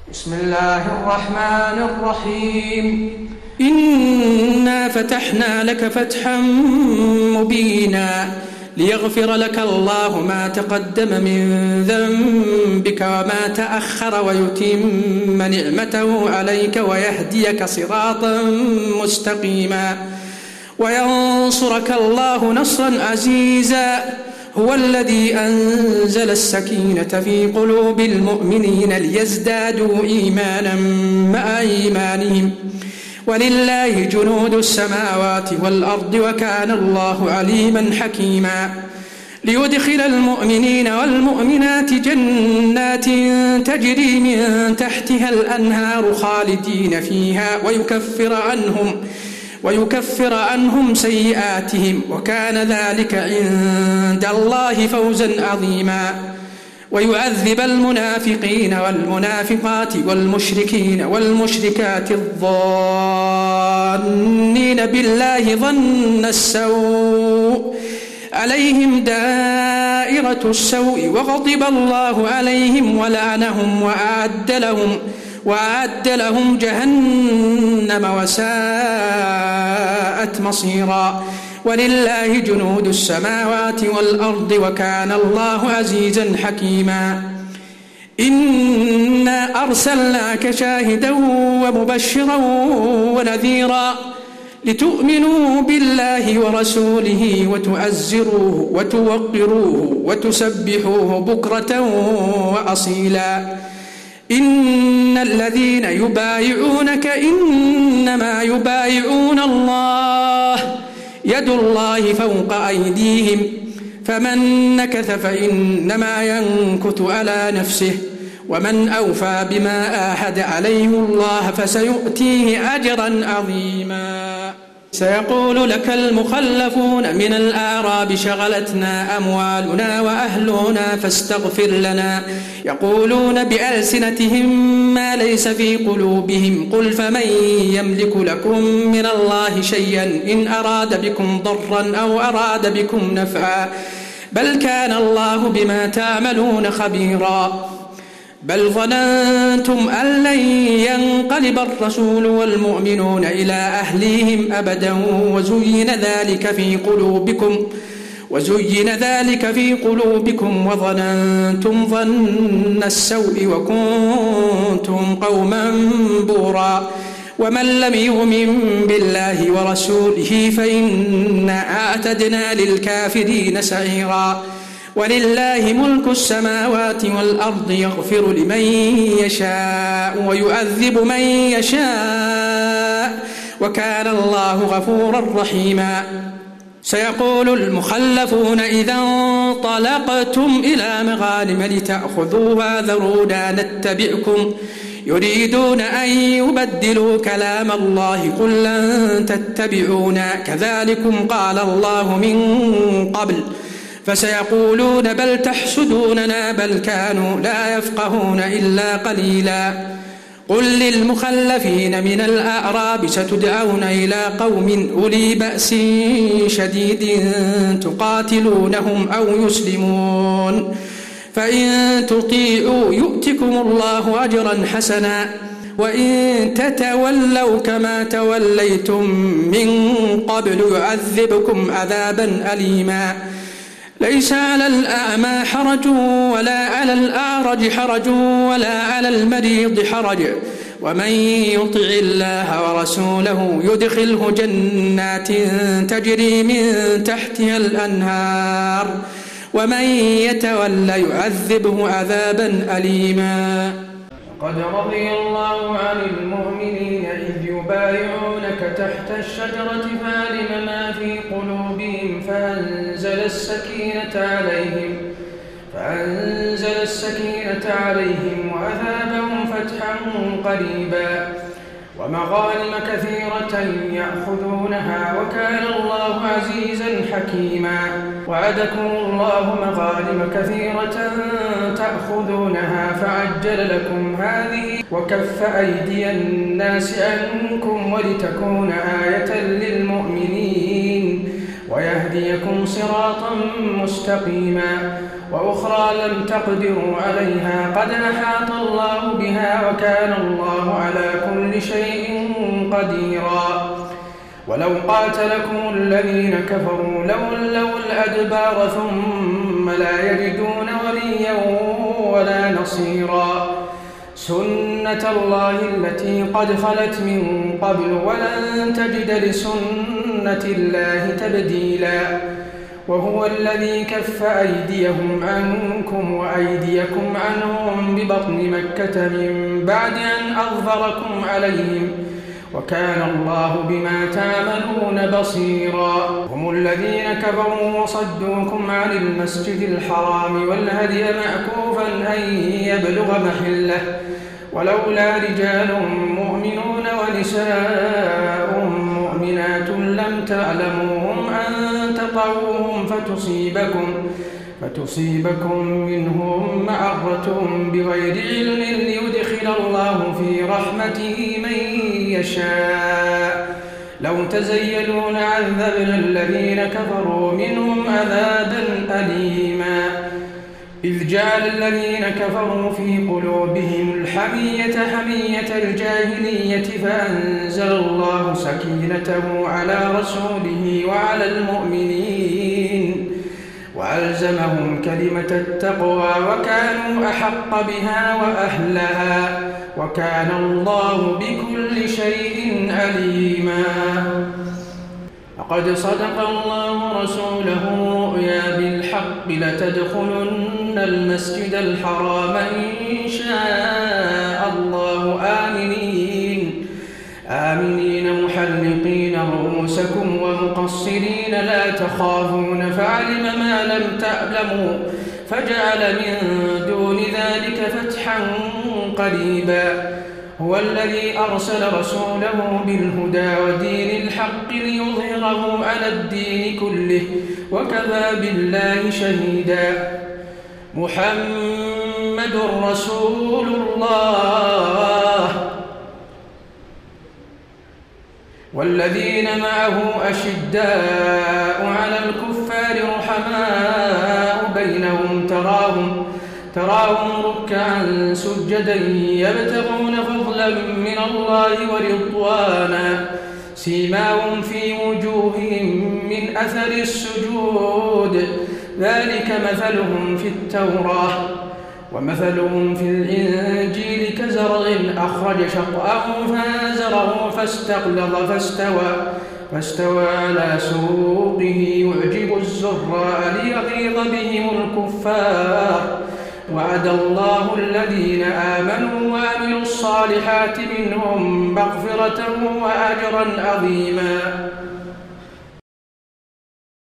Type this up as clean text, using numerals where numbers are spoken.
بسم الله الرحمن الرحيم. إنا فتحنا لك فتحا مبينا ليغفر لك الله ما تقدم من ذنبك وما تأخر ويتم نعمته عليك ويهديك صراطا مستقيما وينصرك الله نصرا عزيزا. هو الذي أنزل السكينة في قلوب المؤمنين ليزدادوا إيمانا مع إيمانهم ولله جنود السماوات والأرض وكان الله عليما حكيما. ليدخل المؤمنين والمؤمنات جنات تجري من تحتها الأنهار خالدين فيها ويكفر عنهم سيئاتهم وكان ذلك عند الله فوزا عظيما. ويعذب المنافقين والمنافقات والمشركين والمشركات الظانين بالله ظن السوء عليهم دائرة السوء وغضب الله عليهم ولعنهم وأعد لهم جهنم وساءت مصيرا. ولله جنود السماوات والأرض وكان الله عزيزا حكيما. إنا أرسلناك شاهدا ومبشرا ونذيرا لتؤمنوا بالله ورسوله وتعزروه وتوقروه وتسبحوه بكرة وأصيلا. إن الذين يبايعونك إنما يبايعون الله يد الله فوق أيديهم فمن نكث فإنما ينكث على نفسه ومن أوفى بما آهد عليه الله فسيؤتيه أجرا عظيما. سيقول لك المخلفون من الأعراب شغلتنا أموالنا وأهلنا فاستغفر لنا يقولون بألسنتهم ما ليس في قلوبهم قل فمن يملك لكم من الله شيئا إن أراد بكم ضرا أو أراد بكم نفعا بل كان الله بما تعملون خبيرا. بل ظننتم أن لن ينقلب الرسول والمؤمنون إلى أهليهم أبدا وزين ذلك في قلوبكم وظننتم ظن السوء وكنتم قوما بورا. ومن لم يؤمن بالله ورسوله فإنا أعتدنا للكافرين سعيرا. ولله ملك السماوات والأرض يغفر لمن يشاء ويعذب من يشاء وكان الله غفورا رحيما. سيقول المخلفون إذا انطلقتم إلى مغانم لتأخذوها ذرونا نتبعكم يريدون أن يبدلوا كلام الله قل لن تتبعونا كذلكم قال الله من قبل فسيقولون بل تحسدوننا بل كانوا لا يفقهون إلا قليلا. قل للمخلفين من الأعراب ستدعون إلى قوم أولي بأس شديد تقاتلونهم أو يسلمون فإن تطيعوا يؤتكم الله أجرا حسنا وإن تتولوا كما توليتم من قبل يعذبكم عذابا أليما. ليس على الأعمى حرج ولا على الأعرج حرج ولا على المريض حرج ومن يطع الله ورسوله يدخله جنات تجري من تحتها الأنهار ومن يتول يعذبه عذابا أليما. قد رضي الله عن المؤمنين إذ يبايعونك تحت الشجرة فعلم ما في قلوبهم فأنزل السكينة عليهم وأثابهم فتحا قريبا ومغانم كثيرة يأخذونها وكان الله عزيزا حكيما. وعدكم الله مغانم كثيرة تأخذونها فعجل لكم هذه وكف أيدي الناس عنكم ولتكون آية للمؤمنين ويهديكم صراطا مستقيما. وأخرى لم تقدروا عليها قد أحاط الله بها وكان الله على كل شيء قديرا ولو قاتلكم الذين كفروا لولوا الأدبار ثم لا يجدون وليا ولا نصيرا سنة الله التي قد خلت من قبل ولن تجد لسنة الله تبديلا وهو الذي كف أيديهم عنكم وأيديكم عنهم ببطن مكة من بعد أن أظفركم عليهم وكان الله بما تعملون بصيرا هم الذين كفروا وصدوكم عن المسجد الحرام والهدي معكوفا أن يبلغ محله ولولا رجال مؤمنون ونساء مؤمنات لم تعلموهم أن تطعوهم فتصيبكم منهم معرة بغير علم ليدخل الله في رحمته من يشاء لو تزيلوا لعذبنا الذين كفروا منهم عذابا أليما إذ جعل الذين كفروا في قلوبهم الحمية حمية الجاهلية فأنزل الله سكينته على رسوله وعلى المؤمنين وألزمهم كلمة التقوى وكانوا أحق بها وأهلها وكان الله بكل شيء عليما لقد صدق الله رسوله الرؤيا بالحق لتدخلن المسجد الحرام إن شاء الله آمنين محلقين رؤوسكم ومقصرين لا تخافون فعلم ما لم تعلموا فجعل من دون ذلك فتحا قريبا هو الذي أرسل رسوله بالهدى ودين الحق ليظهره على الدين كله وكفى بالله شهيدا محمد رسول الله والذين معه أشداء على الكفار رحماء بينهم تراهم ركعا سجدا يبتغون فضلا من الله ورضوانا سيماهم في وجوههم من أثر السجود ذلك مثلهم في التوراة ومثلهم في الإنجيل كزرع أخرج شطأه فآزره فاستغلظ فاستوى على سوقه يعجب الزراع ليغيظ بهم الكفار وعد الله الذين آمنوا وعملوا الصالحات منهم مغفرة وأجرا عظيما